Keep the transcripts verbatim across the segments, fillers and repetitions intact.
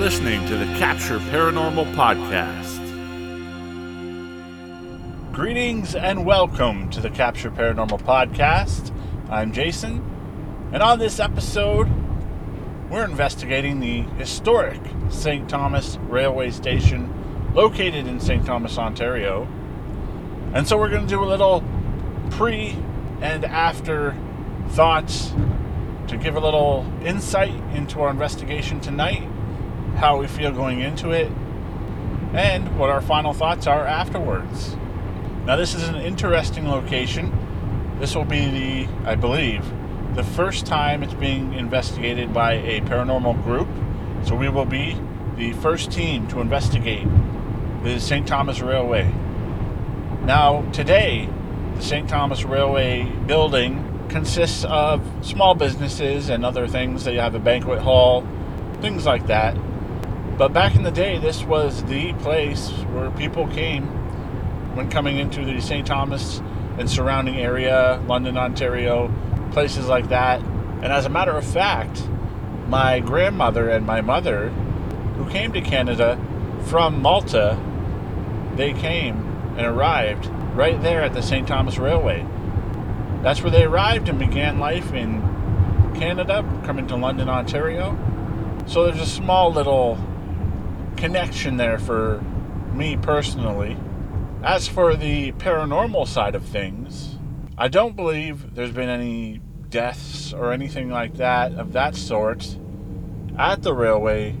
listening to the Capture Paranormal Podcast. Greetings and welcome to the Capture Paranormal Podcast. I'm Jason, and on this episode, we're investigating the historic Saint Thomas Railway Station located in Saint Thomas, Ontario. And so we're going to do a little pre and after thoughts to give a little insight into our investigation tonight, how we feel going into it, and what our final thoughts are afterwards. Now, this is an interesting location. This will be the, I believe, the first time it's being investigated by a paranormal group. So we will be the first team to investigate the Saint Thomas Railway. Now, today, the Saint Thomas Railway building consists of small businesses and other things. They have a banquet hall, things like that. But back in the day, this was the place where people came when coming into the Saint Thomas and surrounding area, London, Ontario, places like that. And as a matter of fact, my grandmother and my mother, who came to Canada from Malta, they came and arrived right there at the Saint Thomas Railway. That's where they arrived and began life in Canada, coming to London, Ontario. So there's a small little connection there for me personally. As for the paranormal side of things, I don't believe there's been any deaths or anything like that of that sort at the railway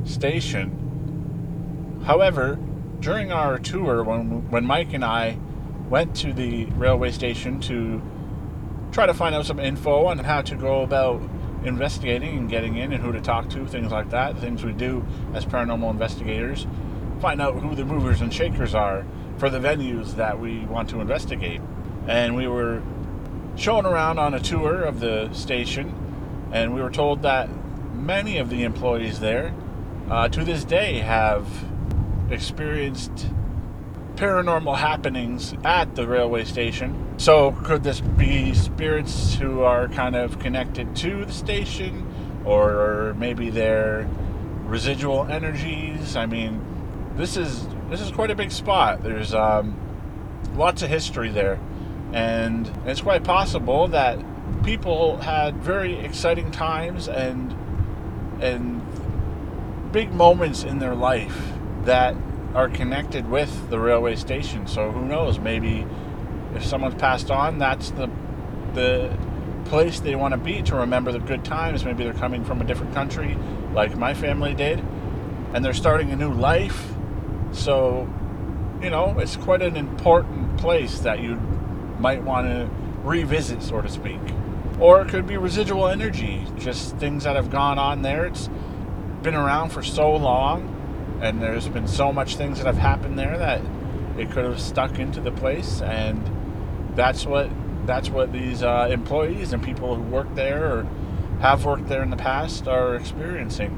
station. However, during our tour, when when Mike and I went to the railway station to try to find out some info on how to go about investigating and getting in and who to talk to, things like that, things we do as paranormal investigators, find out who the movers and shakers are for the venues that we want to investigate. And we were shown around on a tour of the station, and we were told that many of the employees there uh, to this day have experienced paranormal happenings at the railway station. So could this be spirits who are kind of connected to the station, or maybe they're residual energies? I mean, this is this is quite a big spot. There's um, lots of history there, and it's quite possible that people had very exciting times and and big moments in their life that are connected with the railway station. So who knows, maybe if someone's passed on, that's the the place they want to be to remember the good times. Maybe they're coming from a different country, like my family did, and they're starting a new life. So, you know, it's quite an important place that you might want to revisit, so to speak. Or it could be residual energy, just things that have gone on there. It's been around for so long, and there's been so much things that have happened there that it could have stuck into the place, and that's what that's what these uh, employees and people who work there or have worked there in the past are experiencing.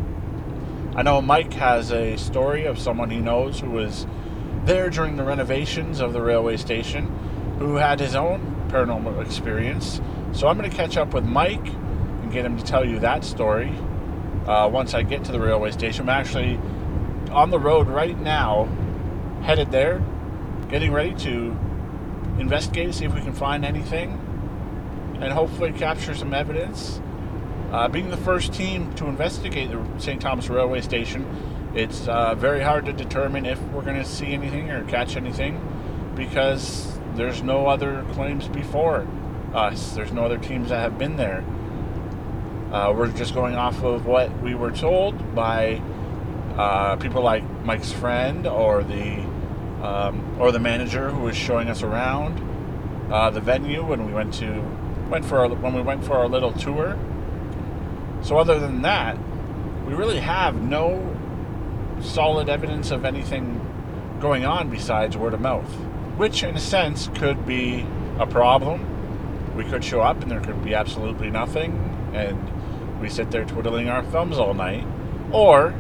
I know Mike has a story of someone he knows who was there during the renovations of the railway station, who had his own paranormal experience. So I'm going to catch up with Mike and get him to tell you that story uh, once I get to the railway station. I'm actually on the road right now, headed there, getting ready to investigate, see if we can find anything, and hopefully capture some evidence. Uh, being the first team to investigate the Saint Thomas Railway Station, it's uh, very hard to determine if we're going to see anything or catch anything, because there's no other claims before us. There's no other teams that have been there. Uh, we're just going off of what we were told by uh, people like Mike's friend or the um, or the manager who was showing us around uh, the venue when we went to went for our, when we went for our little tour. So other than that, we really have no solid evidence of anything going on besides word of mouth, which in a sense could be a problem. We could show up and there could be absolutely nothing, and we sit there twiddling our thumbs all night. Or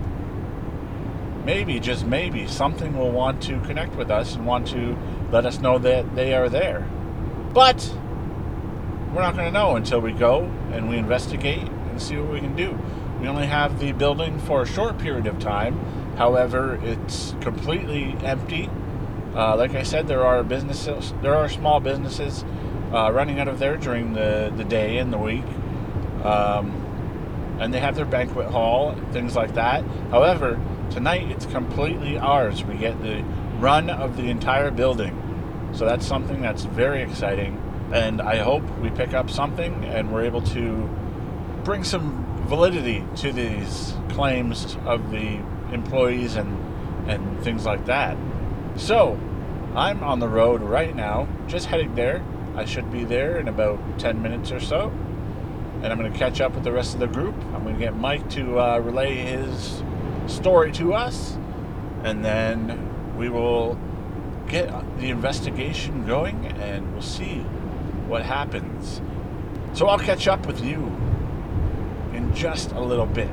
maybe, just maybe, something will want to connect with us and want to let us know that they are there. But we're not going to know until we go and we investigate and see what we can do. We only have the building for a short period of time. However, it's completely empty. Uh, like I said, there are businesses, there are small businesses uh, running out of there during the, the day and the week. Um, and they have their banquet hall, things like that. However, tonight it's completely ours. We get the run of the entire building. So that's something that's very exciting. And I hope we pick up something and we're able to bring some validity to these claims of the employees and, and things like that. So, I'm on the road right now, just heading there. I should be there in about ten minutes or so. And I'm going to catch up with the rest of the group. I'm going to get Mike to uh, relay his story to us. And then we will get the investigation going and we'll see what happens. So I'll catch up with you in just a little bit.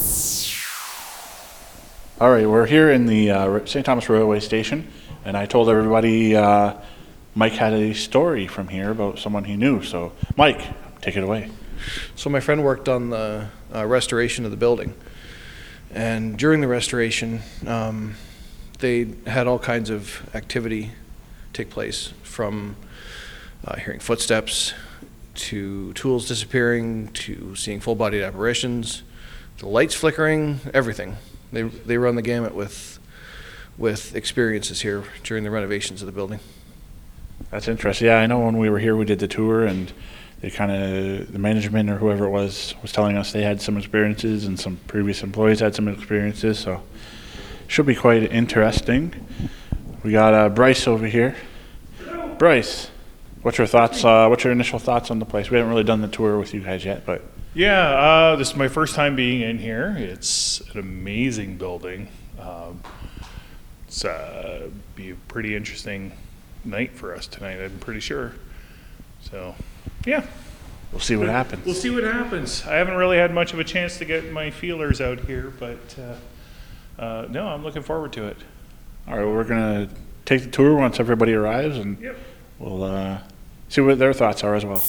All right, we're here in the uh, Saint Thomas Railway Station, and I told everybody uh, Mike had a story from here about someone he knew. So, Mike, take it away. So my friend worked on the uh, restoration of the building, and during the restoration, um, they had all kinds of activity take place, from uh, hearing footsteps to tools disappearing to seeing full-bodied apparitions, the lights flickering, everything. They they run the gamut with with experiences here during the renovations of the building. That's interesting. Yeah, I know when we were here, we did the tour, and they kind of, the management or whoever it was, was telling us they had some experiences, and some previous employees had some experiences. So, should be quite interesting. We got uh, Bryce over here. Bryce, what's your thoughts? Uh, what's your initial thoughts on the place? We haven't really done the tour with you guys yet, but. Yeah, uh, this is my first time being in here. It's an amazing building. Um, it's uh, be a pretty interesting night for us tonight, I'm pretty sure. So, yeah. We'll see what happens. We'll see what happens. I haven't really had much of a chance to get my feelers out here, but uh, uh, no, I'm looking forward to it. All right, well, we're going to take the tour once everybody arrives, and Yep. we'll uh, see what their thoughts are as well.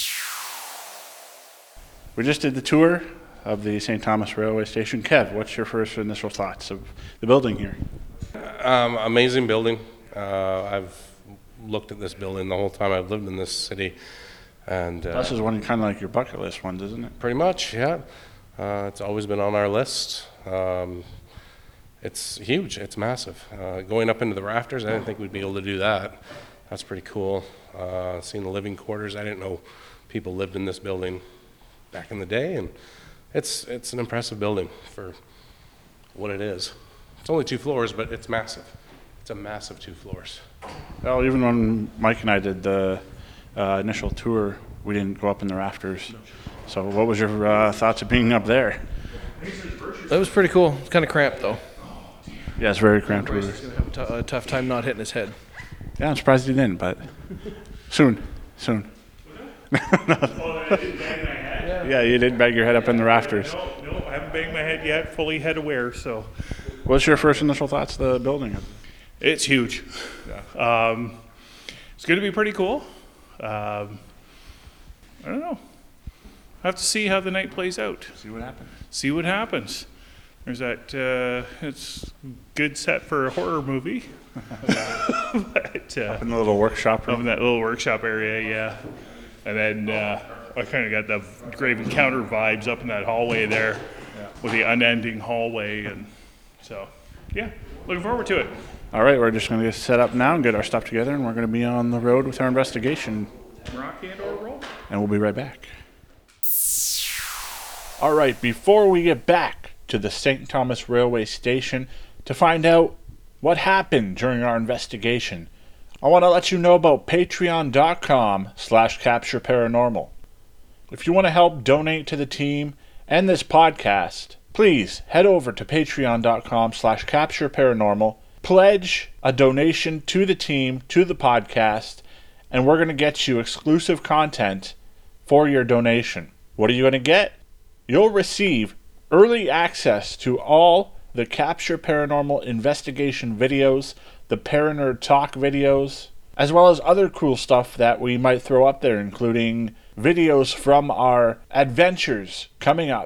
We just did the tour of the Saint Thomas Railway Station. Kev, what's your first initial thoughts of the building here? Um, amazing building. Uh, I've looked at this building the whole time I've lived in this city, and uh, This is one kind of like your bucket list ones, isn't it? pretty much, yeah. Uh, it's always been on our list. Um, it's huge. It's massive. Uh, going up into the rafters, I didn't think we'd be able to do that. That's pretty cool. Uh, seeing the living quarters, I didn't know people lived in this building back in the day, and it's it's an impressive building for what it is. It's only two floors, but it's massive. It's a massive two floors. Well, even when Mike and I did the uh, initial tour, we didn't go up in the rafters. So what was your uh, thoughts of being up there? That was pretty cool. It's kind of cramped though. Yeah, it's very cramped. Bryce is gonna have a, t- a tough time not hitting his head. Yeah, I'm surprised he didn't, but soon, soon. Yeah, you did bang your head up in the rafters. No, no, I haven't banged my head yet, fully head aware, so. What's your first initial thoughts of the building? It's huge. Um, it's going to be pretty cool. Um, I don't know. I have to see how the night plays out. See what happens. See what happens. There's that. Uh, it's good set for a horror movie. but, uh, In the little workshop up room. in that little workshop area, yeah. And then uh, I kind of got the Grave Encounter vibes up in that hallway there, with the unending hallway, and so yeah, looking forward to it. All right, we're just going to get set up now and get our stuff together, and we're going to be on the road with our investigation, Rock and or roll. and we'll be right back. All right, before we get back to the Saint Thomas Railway Station to find out what happened during our investigation, I want to let you know about patreon.com slash capture paranormal. If you want to help donate to the team and this podcast, please head over to patreon.com slash capture paranormal, pledge a donation to the team, to the podcast, and we're going to get you exclusive content for your donation. What are you going to get? You'll receive early access to all the Capture Paranormal investigation videos, the Paranerd Talk videos, as well as other cool stuff that we might throw up there, including videos from our adventures coming up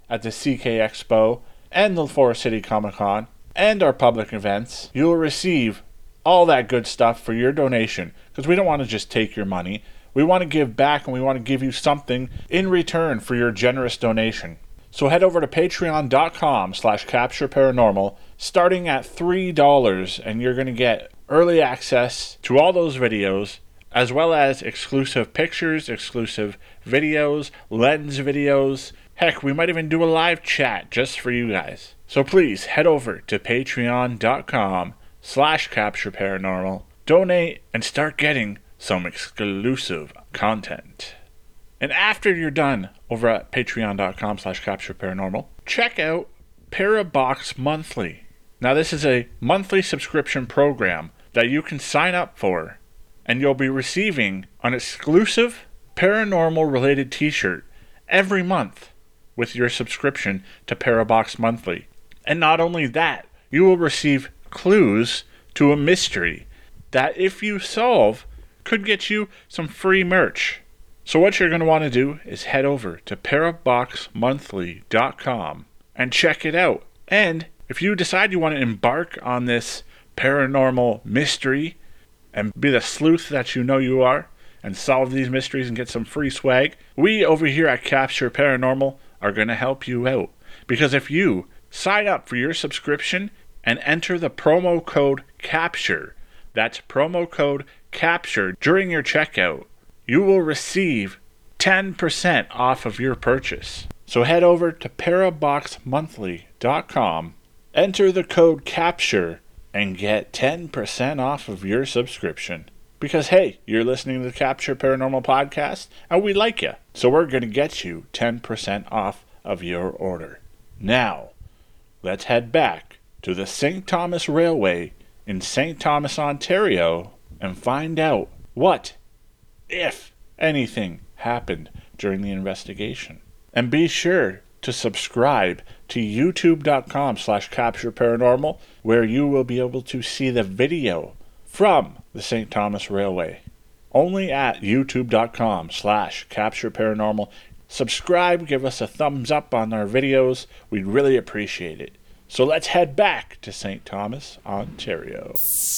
at the C K Expo and the Forest City Comic Con and our public events, you will receive all that good stuff for your donation, because we don't want to just take your money. We want to give back, and we want to give you something in return for your generous donation. So head over to patreon.com slash capture paranormal, starting at three dollars, and you're going to get early access to all those videos, as well as exclusive pictures, exclusive videos, lens videos. Heck, we might even do a live chat just for you guys. So please head over to patreon.com slash capture paranormal, donate, and start getting some exclusive content. And after you're done over at patreon.com slash capture paranormal, check out Parabox Monthly. Now, this is a monthly subscription program that you can sign up for, and you'll be receiving an exclusive paranormal related t-shirt every month with your subscription to Parabox Monthly. And not only that, you will receive clues to a mystery that, if you solve, could get you some free merch. So what you're going to want to do is head over to parabox monthly dot com and check it out. And if you decide you want to embark on this paranormal mystery and be the sleuth that you know you are and solve these mysteries and get some free swag, we over here at Capture Paranormal are going to help you out. Because if you sign up for your subscription and enter the promo code CAPTURE, that's promo code CAPTURE during your checkout, you will receive ten percent off of your purchase. So head over to parabox monthly dot com, enter the code CAPTURE, and get ten percent off of your subscription. Because, hey, you're listening to the Capture Paranormal Podcast, and we like you. So we're going to get you ten percent off of your order. Now, let's head back to the Saint Thomas Railway in Saint Thomas, Ontario, and find out what, if anything, happened during the investigation. And be sure to subscribe to youtube.com slash capture paranormal, where you will be able to see the video from the Saint Thomas Railway. Only at youtube.com slash capture paranormal. Subscribe, give us a thumbs up on our videos. We'd really appreciate it. So let's head back to Saint Thomas, Ontario.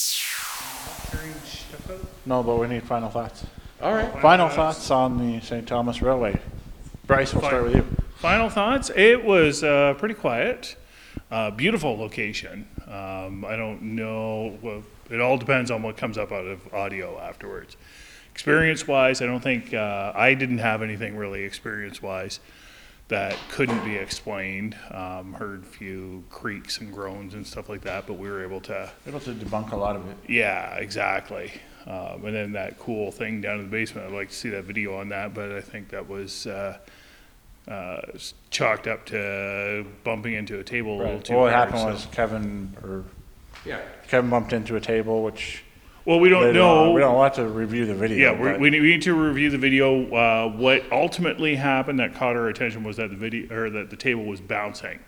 No, but we need final thoughts. All right. Final thoughts on the Saint Thomas Railway. Bryce, we'll start with you. Final thoughts? It was uh, pretty quiet. Uh, beautiful location. Um, I don't know. Well, it all depends on what comes up out of audio afterwards. Experience-wise, I don't think uh, I didn't have anything really experience-wise that couldn't be explained. Um, heard a few creaks and groans and stuff like that, but we were able to. Able to debunk a lot of it. Yeah, exactly. Um, and then that cool thing down in the basement. I'd like to see that video on that, but I think that was uh, uh, chalked up to bumping into a table a little Right. too Well, what hard, happened so- was Kevin or Yeah. Kevin bumped into a table, which Well, we don't later know. on- we don't want to review the video. Yeah, we, but- we need we need to review the video. Uh, what ultimately happened that caught our attention was that the video or that the table was bouncing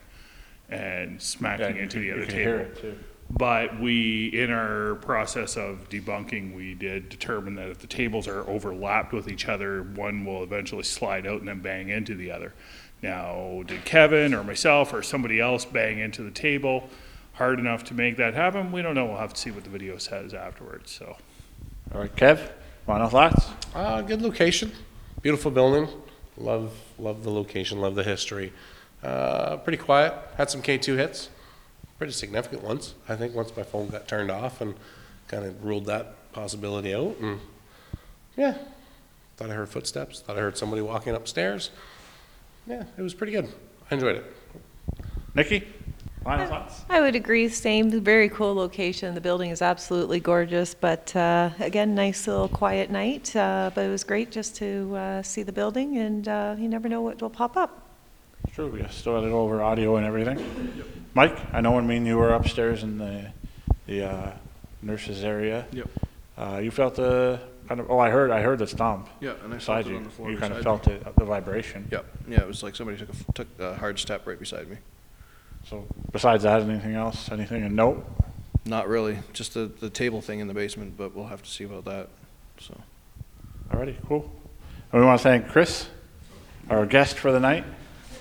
and smacking yeah, into you, the other you can table. hear it too. But we, in our process of debunking, we did determine that if the tables are overlapped with each other, one will eventually slide out and then bang into the other. Now, did Kevin or myself or somebody else bang into the table hard enough to make that happen? We don't know. We'll have to see what the video says afterwards. So. All right, Kev, final thoughts? Uh, good location, beautiful building. Love, love the location, love the history. Uh, pretty quiet. Had some K two hits, pretty significant ones. I think once my phone got turned off and kind of ruled that possibility out. And yeah, thought I heard footsteps. Thought I heard somebody walking upstairs. Yeah, it was pretty good. I enjoyed it. Nikki, final thoughts? I would agree, same, very cool location. The building is absolutely gorgeous, but uh, again, nice little quiet night. Uh, but it was great just to uh, see the building, and uh, you never know what will pop up. True, we still got to go over audio and everything. Mike, I know when me and you were upstairs in the the uh, nurses area. Yep. Uh, you felt the kind of. Oh, I heard. I heard the stomp. Yeah, and I beside felt it you. on the floor You kind of beside felt it, the vibration. Yep. Yeah, it was like somebody took a, took a hard step right beside me. So, besides that, anything else? Anything a note? Not really, just the, the table thing in the basement, but we'll have to see about that, so. Alrighty, cool. And we want to thank Chris, our guest for the night.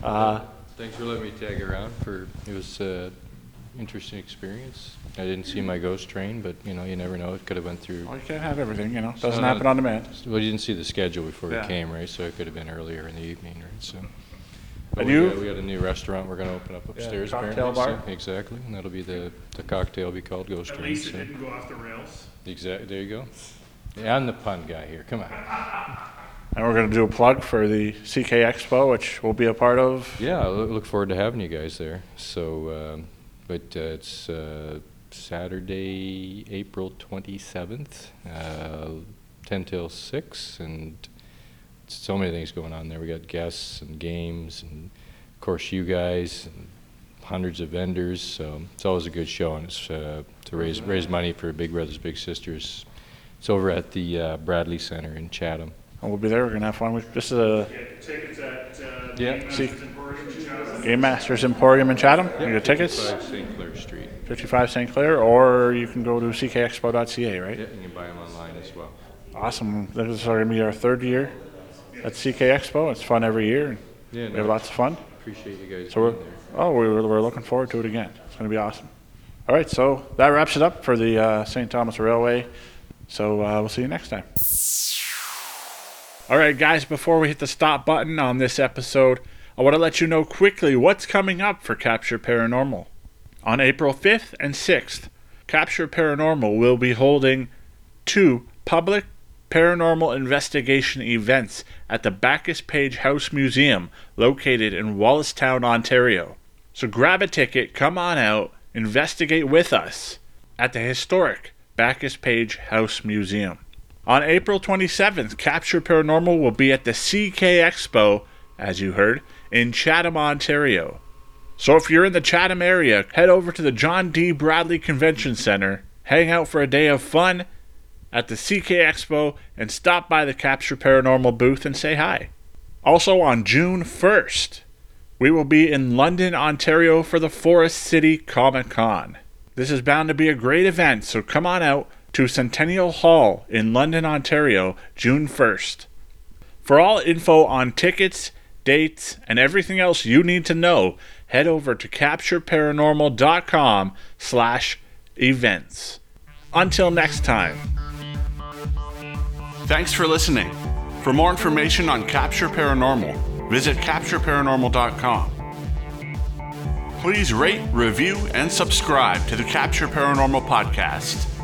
Uh, Thanks for letting me tag around. For it was an interesting experience. I didn't see my ghost train, but you know, you never know. It could have went through. well, you can't have everything, you know. Doesn't So, happen uh, on demand. Well, you didn't see the schedule before Yeah. we came, right? So it could have been earlier in the evening, right? So. But And we you- got, we got a new restaurant we're going to open up upstairs. cocktail apparently, bar. so- exactly, and that'll be the the cocktail will be called Ghost At Train. least it So. didn't go off the rails. Exactly. There you go. Yeah, I'm the pun guy here. Come on. And we're going to do a plug for the C K Expo, which we'll be a part of. Yeah, I loo- look forward to having you guys there. So, um, but uh, it's uh, Saturday, April twenty-seventh, uh, ten till six, and so many things going on there. We got guests and games, and of course you guys, and hundreds of vendors. So it's always a good show, and it's uh, to raise raise money for Big Brothers Big Sisters. It's over at the uh, Bradley Center in Chatham. And we'll be there. We're going to have fun. We- This is a Get tickets at uh, Yeah. Game See- Masters Emporium in Chatham. Game Masters Emporium in Chatham. You get tickets, fifty-five Saint Clair Street. fifty-five Saint Clair, or you can go to c k expo dot c a, right? Yeah, and you can buy them online as well. Awesome. This is going to be our third year at C K Expo. It's fun every year. And Yeah, we have no, lots of fun. appreciate you guys So we're, being there. oh, we're, we're looking forward to it again. It's going to be awesome. All right, so that wraps it up for the uh, Saint Thomas Railway. So uh, we'll see you next time. All right, guys, before we hit the stop button on this episode, I want to let you know quickly what's coming up for Capture Paranormal. On April fifth and sixth, Capture Paranormal will be holding two public paranormal investigation events at the Bacchus Page House Museum located in Wallacestown, Ontario. So grab a ticket, come on out, investigate with us at the historic Bacchus Page House Museum. On April twenty-seventh, Capture Paranormal will be at the C K Expo, as you heard, in Chatham, Ontario. So if you're in the Chatham area, head over to the John D. Bradley Convention Center, hang out for a day of fun at the C K Expo, and stop by the Capture Paranormal booth and say hi. Also on June first, we will be in London, Ontario for the Forest City Comic Con. This is bound to be a great event, so come on out to Centennial Hall in London, Ontario, June first. For all info on tickets, dates, and everything else you need to know, head over to capture paranormal dot com slash events. Until next time. Thanks for listening. For more information on Capture Paranormal, visit capture paranormal dot com. Please rate, review, and subscribe to the Capture Paranormal podcast.